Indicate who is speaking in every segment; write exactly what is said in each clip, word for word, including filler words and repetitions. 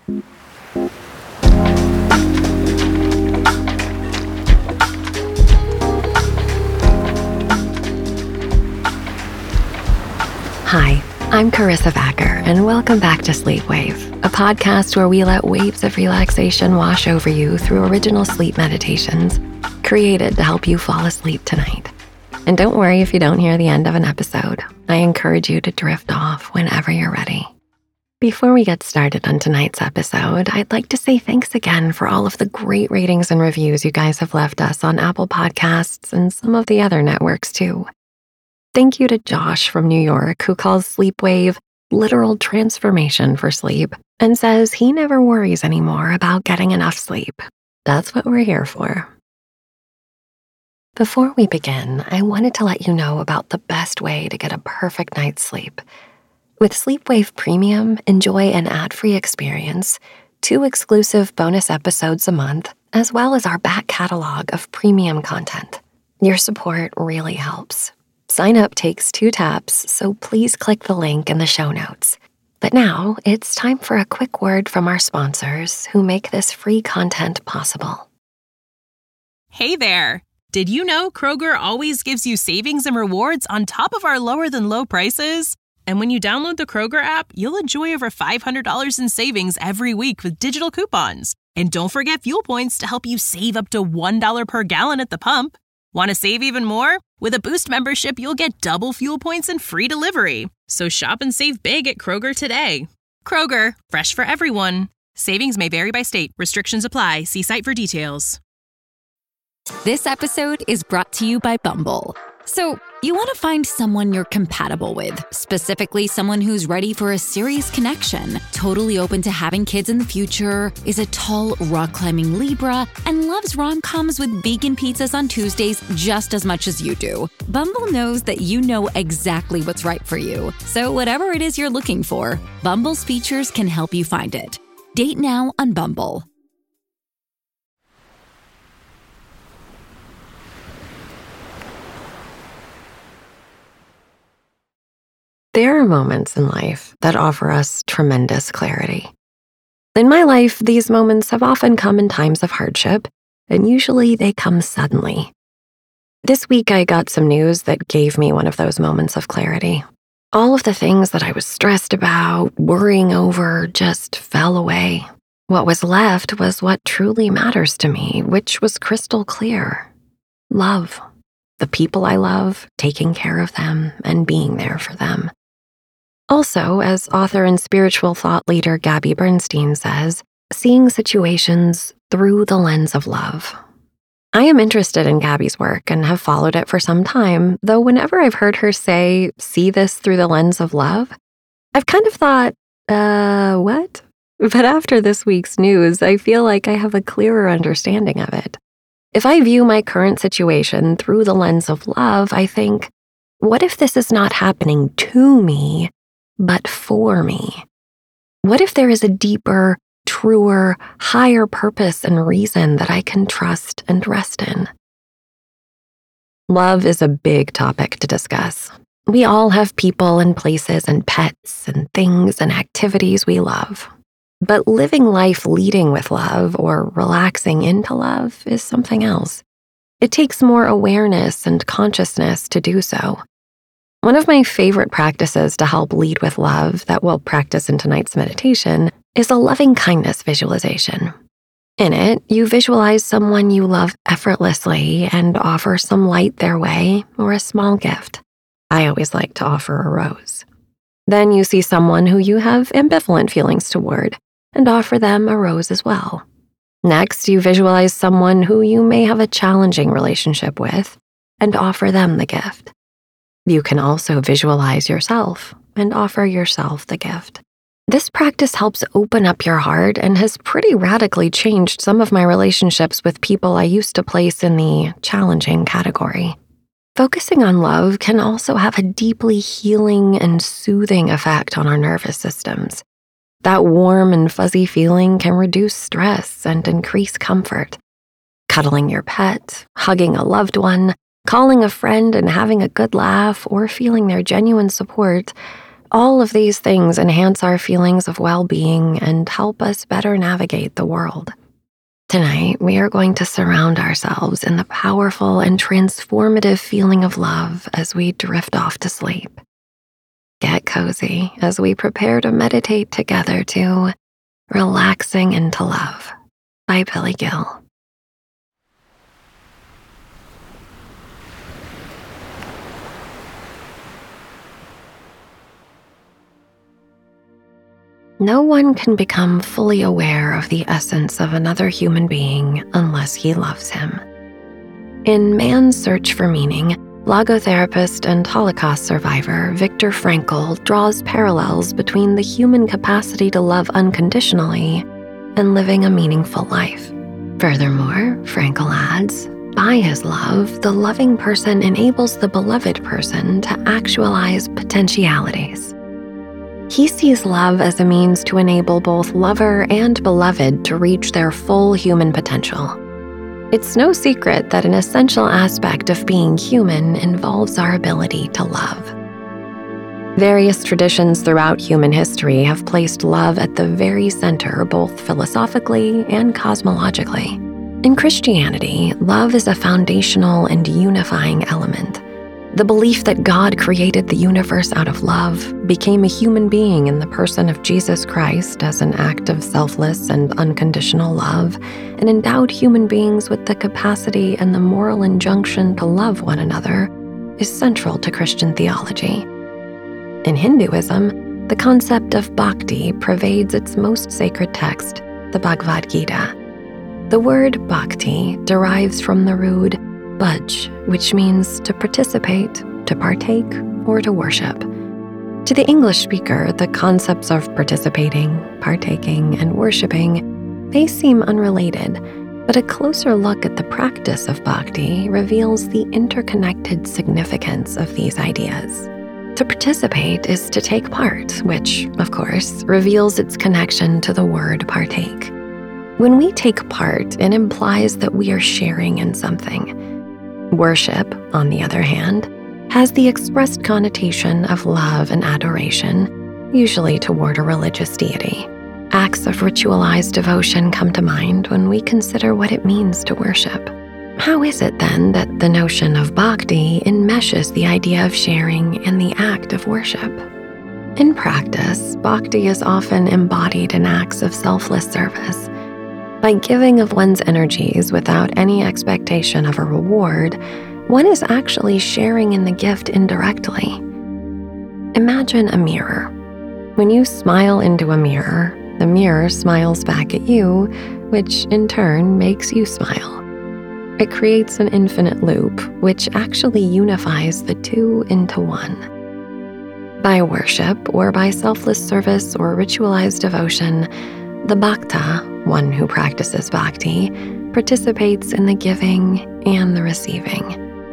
Speaker 1: Hi, I'm Carissa Backer, and welcome back to Sleep Wave, a podcast where we let waves of relaxation wash over you through original sleep meditations created to help you fall asleep tonight. And don't worry if you don't hear the end of an episode. I encourage you to drift off whenever you're ready. Before we get started on tonight's episode, I'd like to say thanks again for all of the great ratings and reviews you guys have left us on Apple Podcasts and some of the other networks too. Thank you to Josh from New York, who calls Sleep Wave literal transformation for sleep and says he never worries anymore about getting enough sleep. That's what we're here for. Before we begin, I wanted to let you know about the best way to get a perfect night's sleep. With Sleep Wave Premium, enjoy an ad-free experience, two exclusive bonus episodes a month, as well as our back catalog of premium content. Your support really helps. Sign up takes two taps, so please click the link in the show notes. But now, it's time for a quick word from our sponsors who make this free content possible.
Speaker 2: Hey there! Did you know Kroger always gives you savings and rewards on top of our lower-than-low prices? And when you download the Kroger app, you'll enjoy over five hundred dollars in savings every week with digital coupons. And don't forget fuel points to help you save up to one dollar per gallon at the pump. Want to save even more? With a Boost membership, you'll get double fuel points and free delivery. So shop and save big at Kroger today. Kroger, fresh for everyone. Savings may vary by state. Restrictions apply. See site for details.
Speaker 3: This episode is brought to you by Bumble. So, you want to find someone you're compatible with, specifically someone who's ready for a serious connection, totally open to having kids in the future, is a tall, rock-climbing Libra, and loves rom-coms with vegan pizzas on Tuesdays just as much as you do. Bumble knows that you know exactly what's right for you. So whatever it is you're looking for, Bumble's features can help you find it. Date now on Bumble.
Speaker 1: There are moments in life that offer us tremendous clarity. In my life, these moments have often come in times of hardship, and usually they come suddenly. This week, I got some news that gave me one of those moments of clarity. All of the things that I was stressed about, worrying over, just fell away. What was left was what truly matters to me, which was crystal clear. Love. The people I love, taking care of them, and being there for them. Also, as author and spiritual thought leader Gabby Bernstein says, seeing situations through the lens of love. I am interested in Gabby's work and have followed it for some time, though whenever I've heard her say, see this through the lens of love, I've kind of thought, uh, what? But after this week's news, I feel like I have a clearer understanding of it. If I view my current situation through the lens of love, I think, what if this is not happening to me, but for me? What if there is a deeper, truer, higher purpose and reason that I can trust and rest in? Love is a big topic to discuss. We all have people and places and pets and things and activities we love. But living life leading with love or relaxing into love is something else. It takes more awareness and consciousness to do so. One of my favorite practices to help lead with love that we'll practice in tonight's meditation is a loving kindness visualization. In it, you visualize someone you love effortlessly and offer some light their way or a small gift. I always like to offer a rose. Then you see someone who you have ambivalent feelings toward and offer them a rose as well. Next, you visualize someone who you may have a challenging relationship with and offer them the gift. You can also visualize yourself and offer yourself the gift. This practice helps open up your heart and has pretty radically changed some of my relationships with people I used to place in the challenging category. Focusing on love can also have a deeply healing and soothing effect on our nervous systems. That warm and fuzzy feeling can reduce stress and increase comfort. Cuddling your pet, hugging a loved one, calling a friend and having a good laugh, or feeling their genuine support All of these things enhance our feelings of well-being and help us better navigate the world. Tonight, we are going to surround ourselves in the powerful and transformative feeling of love as we drift off to sleep. Get cozy as we prepare to meditate together to Relaxing into Love by Billy Gill. No one can become fully aware of the essence of another human being unless he loves him. In Man's Search for Meaning, logotherapist and Holocaust survivor Viktor Frankl draws parallels between the human capacity to love unconditionally and living a meaningful life. Furthermore, Frankl adds, by his love, the loving person enables the beloved person to actualize potentialities. He sees love as a means to enable both lover and beloved to reach their full human potential. It's no secret that an essential aspect of being human involves our ability to love. Various traditions throughout human history have placed love at the very center, both philosophically and cosmologically. In Christianity, love is a foundational and unifying element. The belief that God created the universe out of love, became a human being in the person of Jesus Christ as an act of selfless and unconditional love, and endowed human beings with the capacity and the moral injunction to love one another, is central to Christian theology. In Hinduism, the concept of bhakti pervades its most sacred text, the Bhagavad Gita. The word bhakti derives from the root bhaj, which means to participate, to partake, or to worship. To the English speaker, the concepts of participating, partaking, and worshiping may seem unrelated, but a closer look at the practice of bhakti reveals the interconnected significance of these ideas. To participate is to take part, which, of course, reveals its connection to the word partake. When we take part, it implies that we are sharing in something. Worship, on the other hand, has the expressed connotation of love and adoration, usually toward a religious deity. Acts of ritualized devotion come to mind when we consider what it means to worship. How is it then that the notion of bhakti enmeshes the idea of sharing and the act of worship? In practice, bhakti is often embodied in acts of selfless service. By giving of one's energies without any expectation of a reward, one is actually sharing in the gift indirectly. Imagine a mirror. When you smile into a mirror, the mirror smiles back at you, which in turn makes you smile. It creates an infinite loop, which actually unifies the two into one. By worship, or by selfless service or ritualized devotion, the bhakta, one who practices bhakti, participates in the giving and the receiving.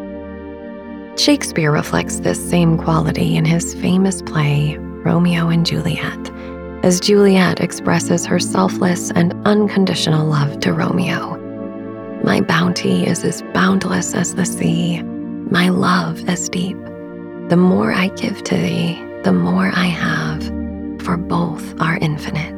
Speaker 1: Shakespeare reflects this same quality in his famous play, Romeo and Juliet, as Juliet expresses her selfless and unconditional love to Romeo. My bounty is as boundless as the sea, my love as deep. The more I give to thee, the more I have, for both are infinite.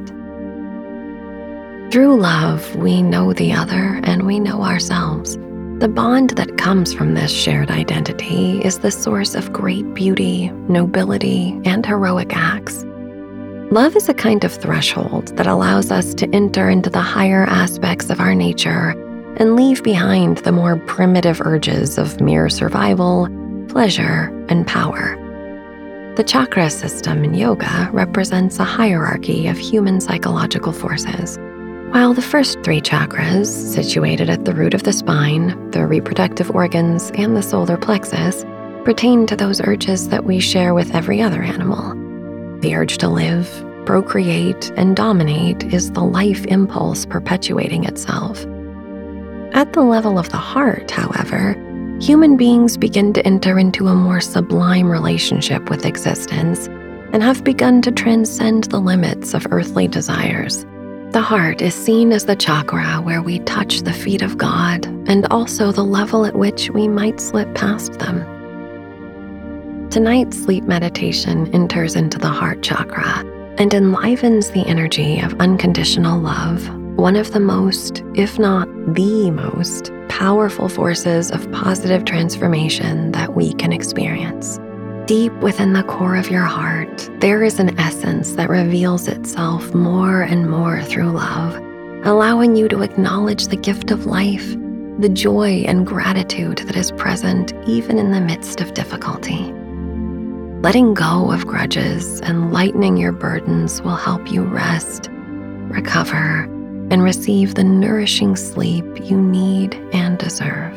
Speaker 1: Through love, we know the other and we know ourselves. The bond that comes from this shared identity is the source of great beauty, nobility, and heroic acts. Love is a kind of threshold that allows us to enter into the higher aspects of our nature and leave behind the more primitive urges of mere survival, pleasure, and power. The chakra system in yoga represents a hierarchy of human psychological forces. While the first three chakras, situated at the root of the spine, the reproductive organs, and the solar plexus, pertain to those urges that we share with every other animal. The urge to live, procreate, and dominate is the life impulse perpetuating itself. At the level of the heart, however, human beings begin to enter into a more sublime relationship with existence and have begun to transcend the limits of earthly desires. The heart is seen as the chakra where we touch the feet of God and also the level at which we might slip past them. Tonight's sleep meditation enters into the heart chakra and enlivens the energy of unconditional love, one of the most, if not the most, powerful forces of positive transformation that we can experience. Deep within the core of your heart, there is an essence that reveals itself more and more through love, allowing you to acknowledge the gift of life, the joy and gratitude that is present even in the midst of difficulty. Letting go of grudges and lightening your burdens will help you rest, recover, and receive the nourishing sleep you need and deserve.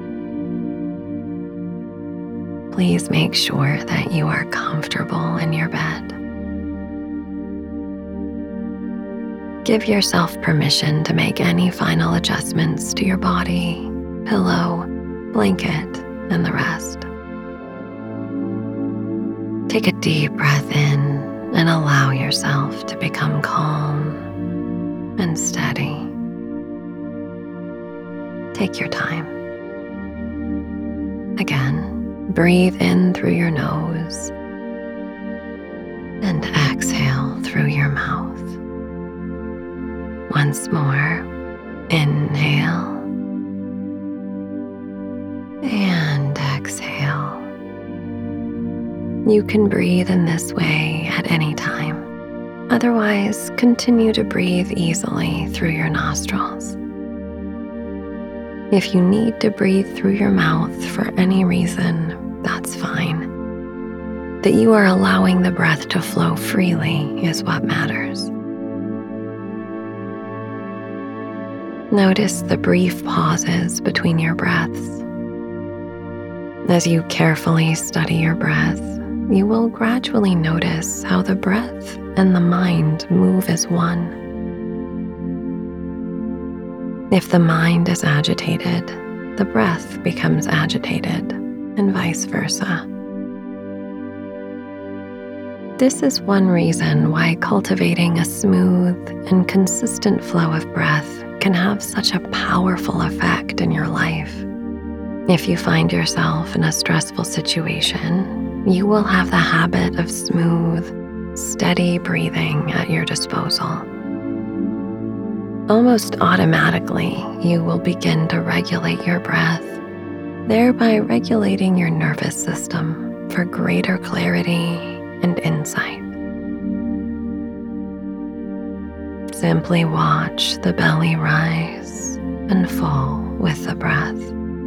Speaker 1: Please make sure that you are comfortable in your bed. Give yourself permission to make any final adjustments to your body, pillow, blanket, and the rest. Take a deep breath in and allow yourself to become calm and steady. Take your time. Again, breathe in through your nose and exhale through your mouth. Once more, inhale and exhale. You can breathe in this way at any time. Otherwise, continue to breathe easily through your nostrils. If you need to breathe through your mouth for any reason, that's fine. That you are allowing the breath to flow freely is what matters. Notice the brief pauses between your breaths. As you carefully study your breath, you will gradually notice how the breath and the mind move as one. If the mind is agitated, the breath becomes agitated, and vice versa. This is one reason why cultivating a smooth and consistent flow of breath can have such a powerful effect in your life. If you find yourself in a stressful situation, you will have the habit of smooth, steady breathing at your disposal. Almost automatically, you will begin to regulate your breath, thereby regulating your nervous system for greater clarity and insight. Simply watch the belly rise and fall with the breath.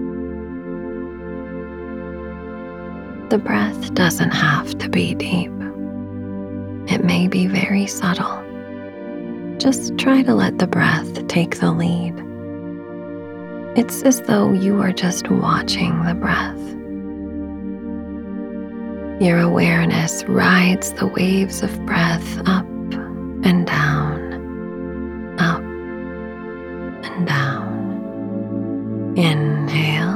Speaker 1: The breath doesn't have to be deep. It may be very subtle. Just try to let the breath take the lead. It's as though you are just watching the breath. Your awareness rides the waves of breath up and down, up and down. Inhale.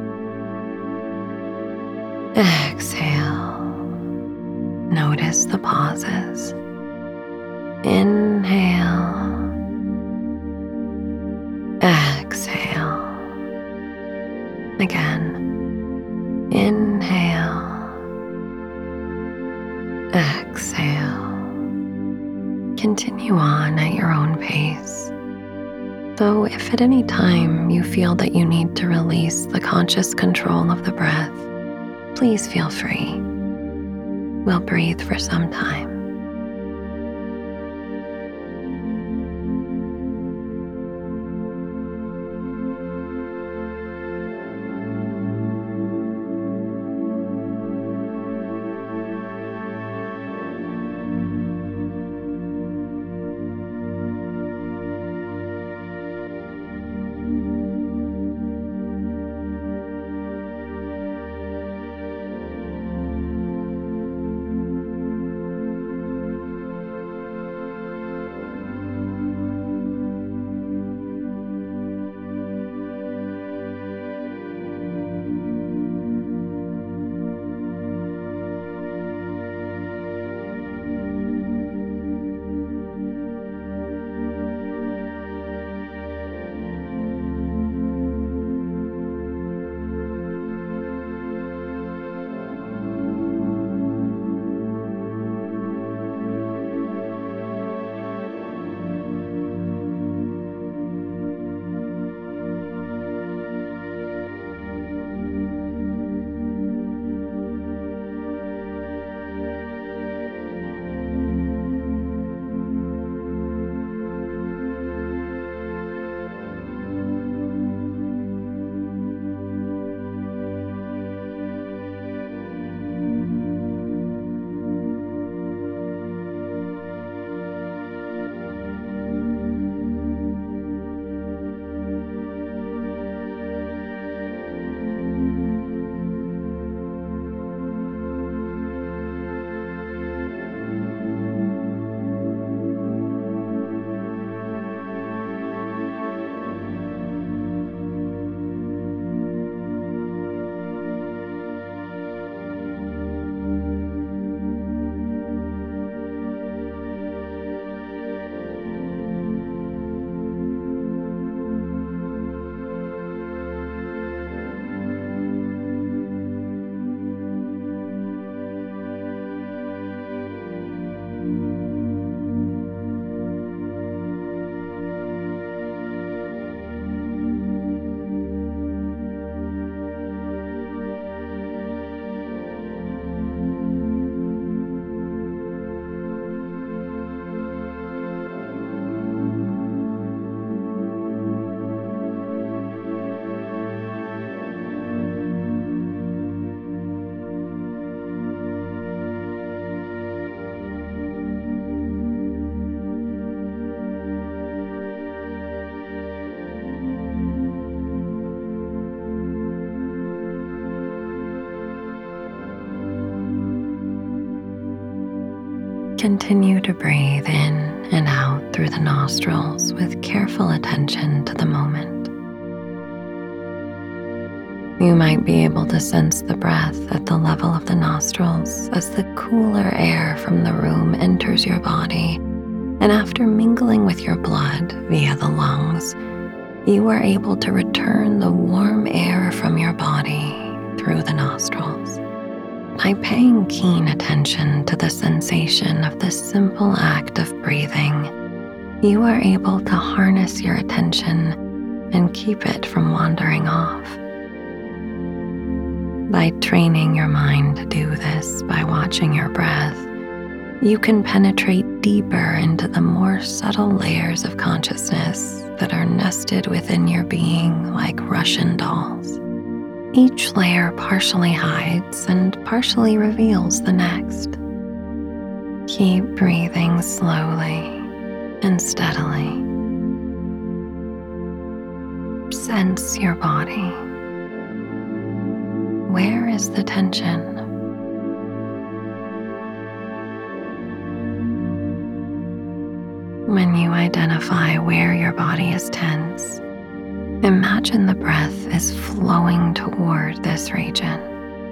Speaker 1: Exhale. Notice the pauses. Inhale. Exhale. Again. Inhale. Exhale. Continue on at your own pace. So if at any time you feel that you need to release the conscious control of the breath, please feel free. We'll breathe for some time. Continue to breathe in and out through the nostrils with careful attention to the moment. You might be able to sense the breath at the level of the nostrils as the cooler air from the room enters your body, and after mingling with your blood via the lungs, you are able to return the warm air from your body through the nostrils. By paying keen attention to the sensation of this simple act of breathing, you are able to harness your attention and keep it from wandering off. By training your mind to do this by watching your breath, you can penetrate deeper into the more subtle layers of consciousness that are nested within your being like Russian dolls. Each layer partially hides and partially reveals the next. Keep breathing slowly and steadily. Sense your body. Where is the tension? When you identify where your body is tense, imagine the breath is flowing toward this region.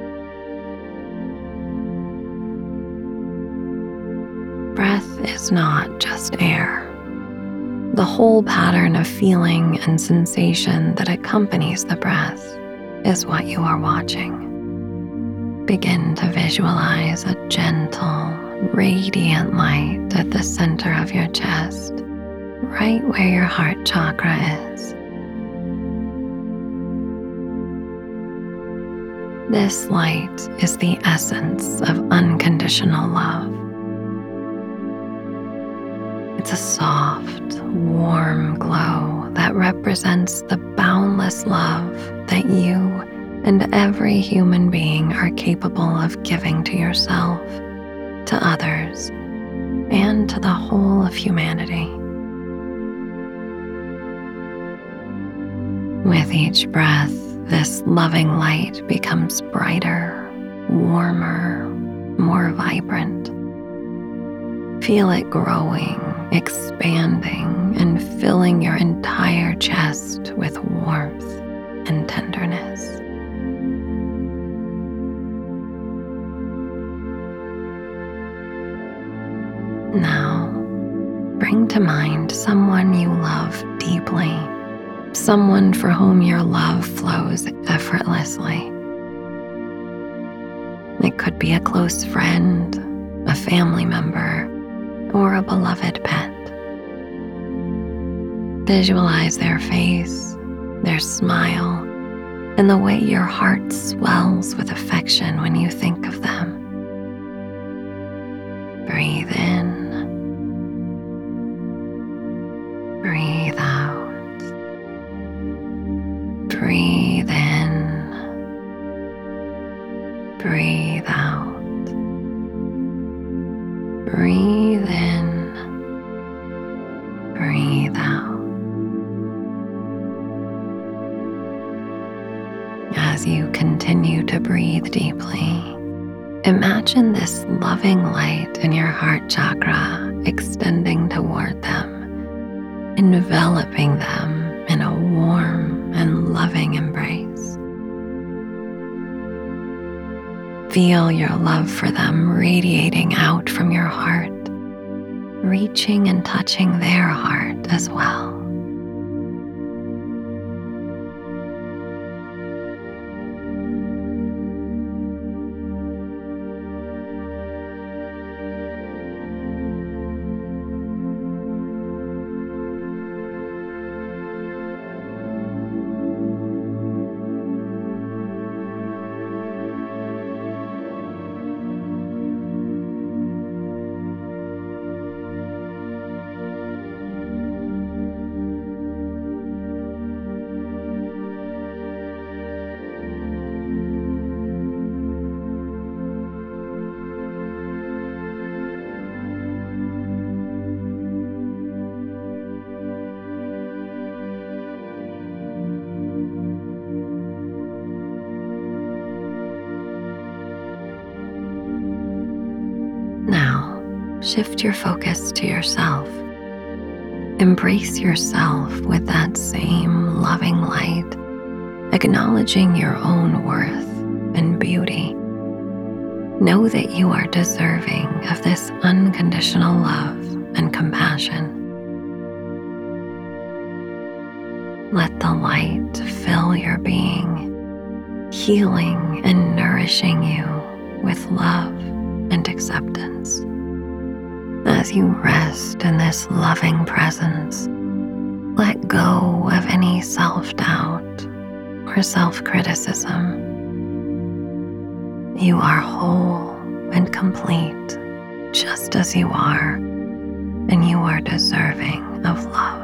Speaker 1: Breath is not just air. The whole pattern of feeling and sensation that accompanies the breath is what you are watching. Begin to visualize a gentle, radiant light at the center of your chest, right where your heart chakra is. This light is the essence of unconditional love. It's a soft, warm glow that represents the boundless love that you and every human being are capable of giving to yourself, to others, and to the whole of humanity. With each breath, this loving light becomes brighter, warmer, more vibrant. Feel it growing, expanding, and filling your entire chest with warmth and tenderness. Now, bring to mind someone you love deeply, someone for whom your love flows effortlessly. It could be a close friend, a family member, or a beloved pet. Visualize their face, their smile, and the way your heart swells with affection when you think of them. Breathe in. Breathe out. Breathe in. Breathe out. Breathe in. Breathe out. As you continue to breathe deeply, imagine this loving light in your heart chakra extending toward them, enveloping them in a warm and loving embrace. Feel your love for them radiating out from your heart, reaching and touching their heart as well. shift your focus to yourself. Embrace yourself with that same loving light, acknowledging your own worth and beauty. Know that you are deserving of this unconditional love and compassion. Let the light fill your being, healing and nourishing you with love and acceptance. As you rest in this loving presence, let go of any self-doubt or self-criticism. You are whole and complete just as you are, and you are deserving of love.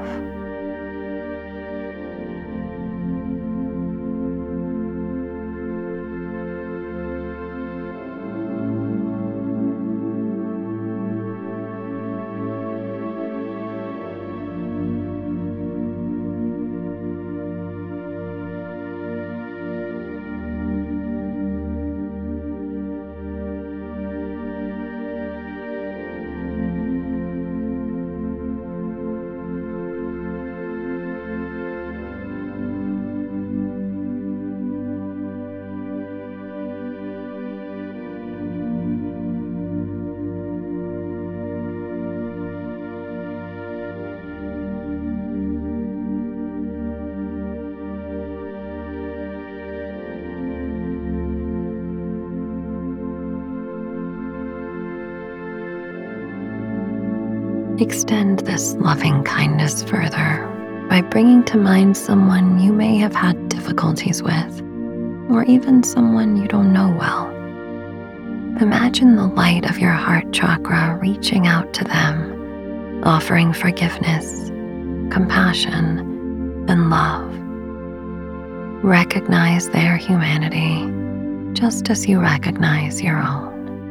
Speaker 1: Extend this loving kindness further by bringing to mind someone you may have had difficulties with, or even someone you don't know well. Imagine the light of your heart chakra reaching out to them, offering forgiveness, compassion, and love. Recognize their humanity just as you recognize your own.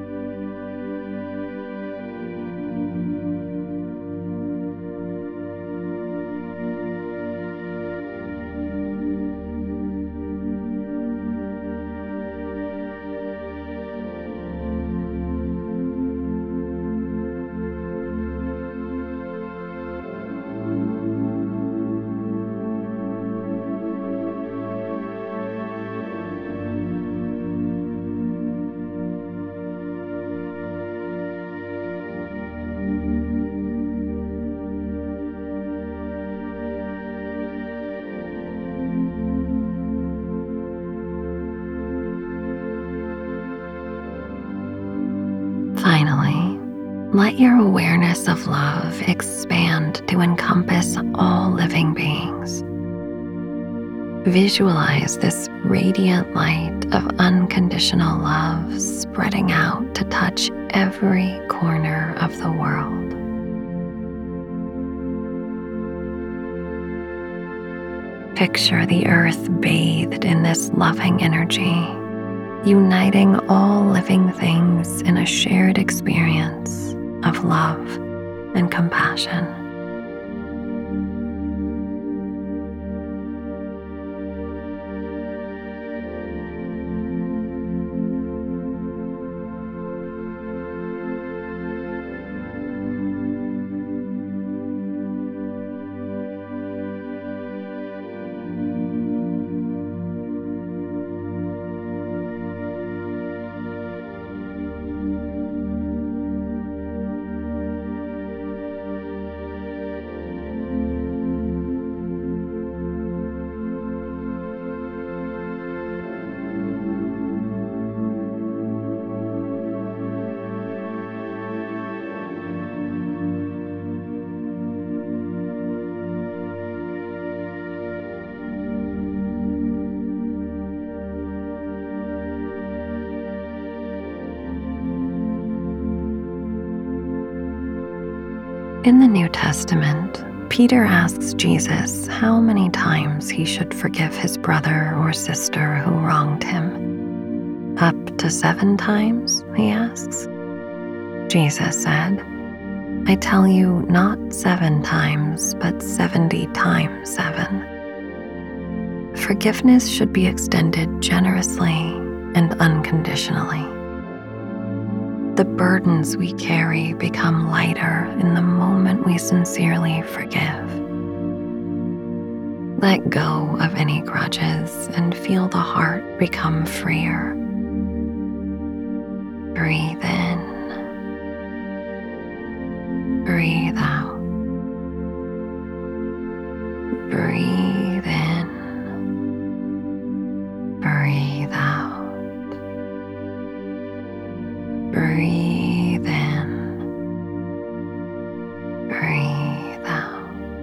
Speaker 1: Finally, let your awareness of love expand to encompass all living beings. Visualize this radiant light of unconditional love spreading out to touch every corner of the world. Picture the earth bathed in this loving energy, uniting all living things in a shared experience of love and compassion. In the New Testament, Peter asks Jesus how many times he should forgive his brother or sister who wronged him. Up to seven times, he asks. Jesus said, I tell you, not seven times, but seventy times seven. Forgiveness should be extended generously and unconditionally. The burdens we carry become lighter in the moment we sincerely forgive. Let go of any grudges and feel the heart become freer. Breathe in. Breathe out. Breathe in. Breathe out. Breathe in. Breathe out.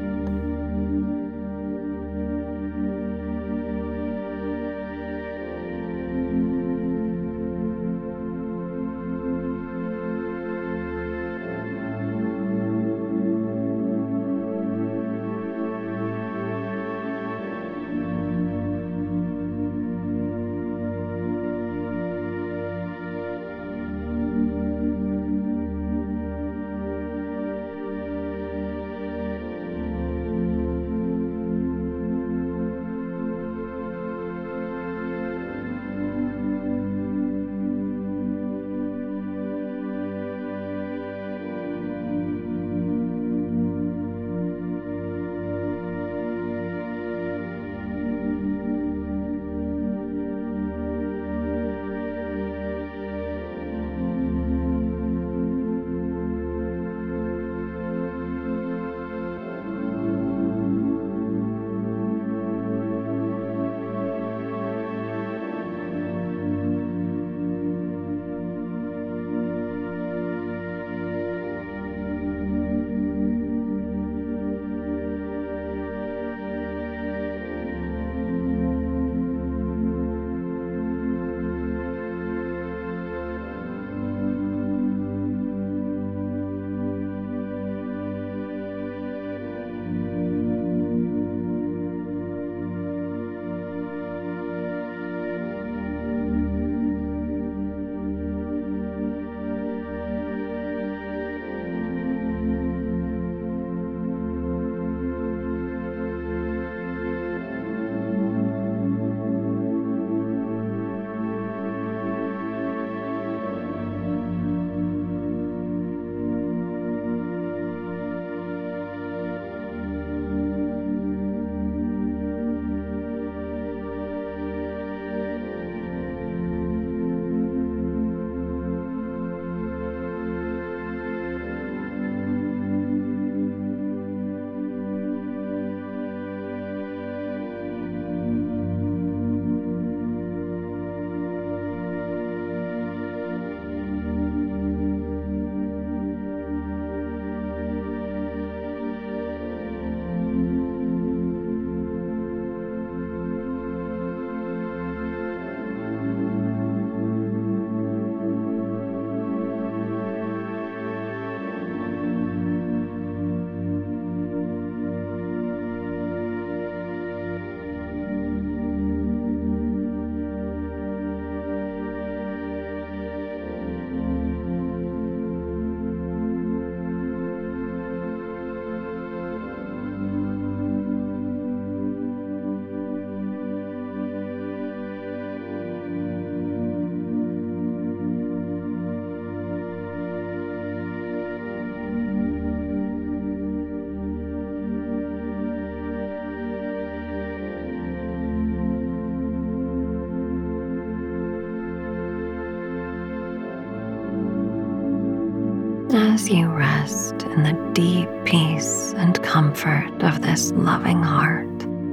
Speaker 1: As you rest in the deep peace and comfort of this loving heart,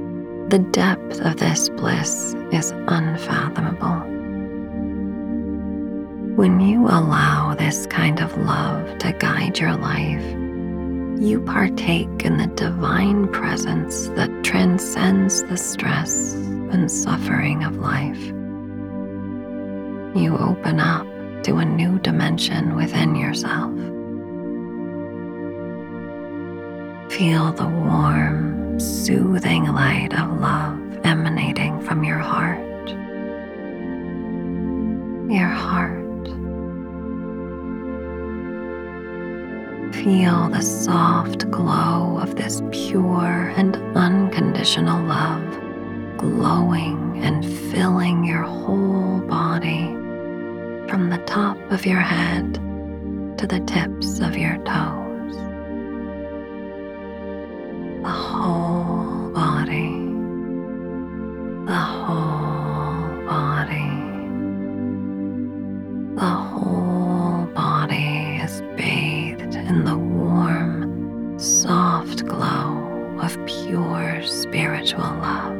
Speaker 1: the depth of this bliss is unfathomable. When you allow this kind of love to guide your life, you partake in the divine presence that transcends the stress and suffering of life. You open up to a new dimension within yourself. Feel the warm, soothing light of love emanating from your heart. Your heart. Feel the soft glow of this pure and unconditional love glowing and filling your whole body from the top of your head to the tips of your toes. The whole body, the whole body, the whole body is bathed in the warm, soft glow of pure spiritual love.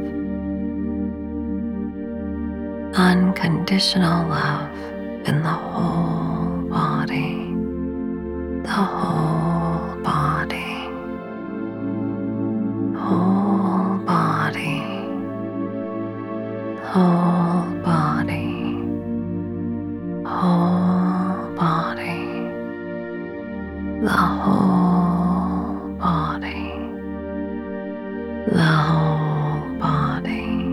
Speaker 1: Unconditional love in the whole body, the whole body, whole body, whole body, whole body, the whole body, the whole body,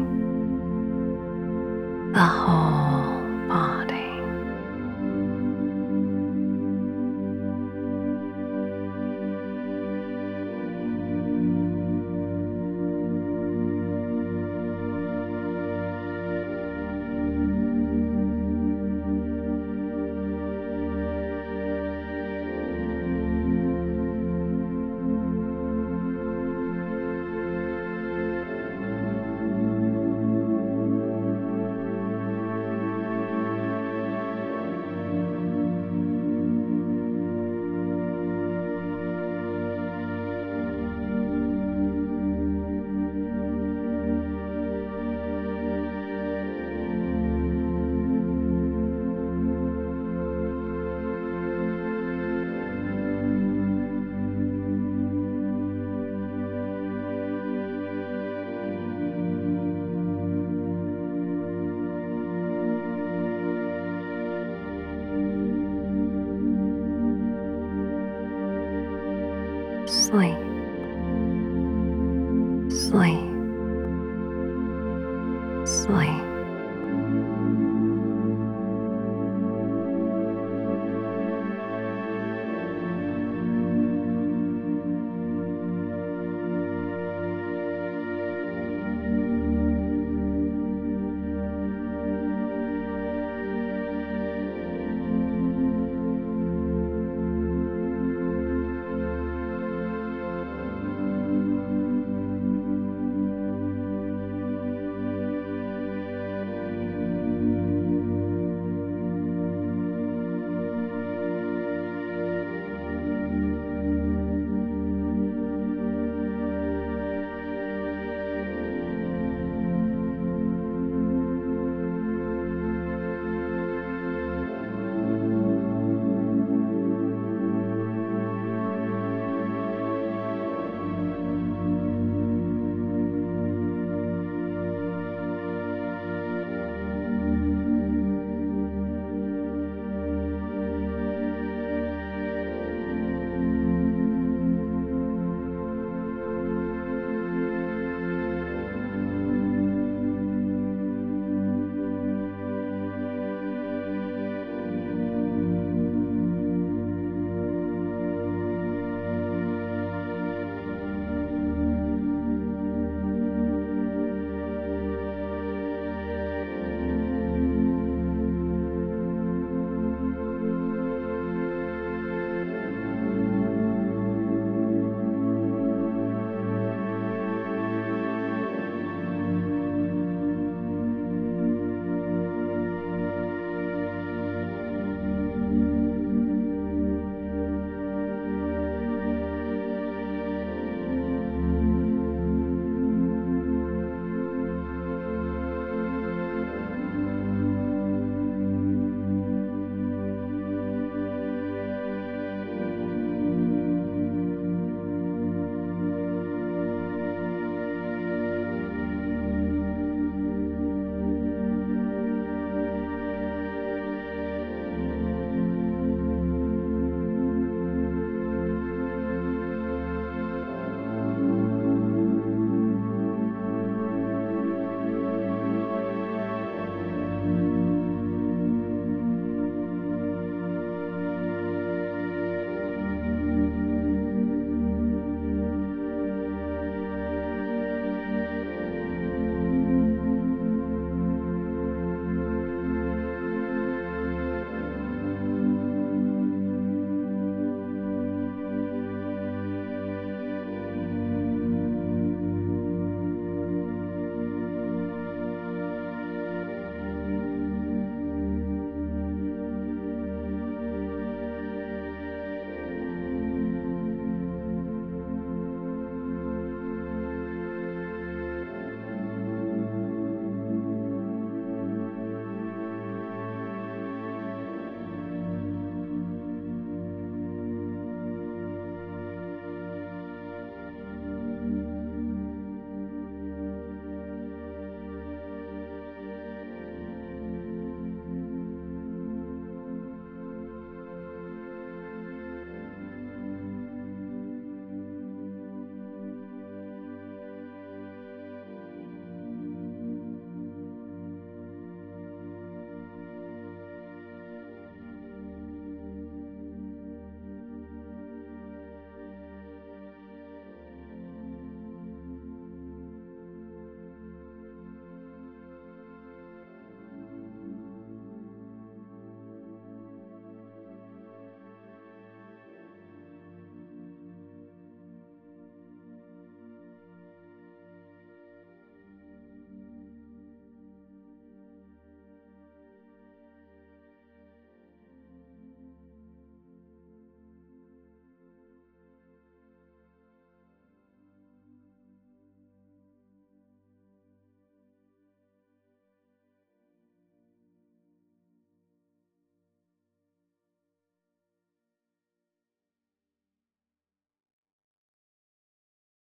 Speaker 1: the whole body. Sleep, sleep, sleep.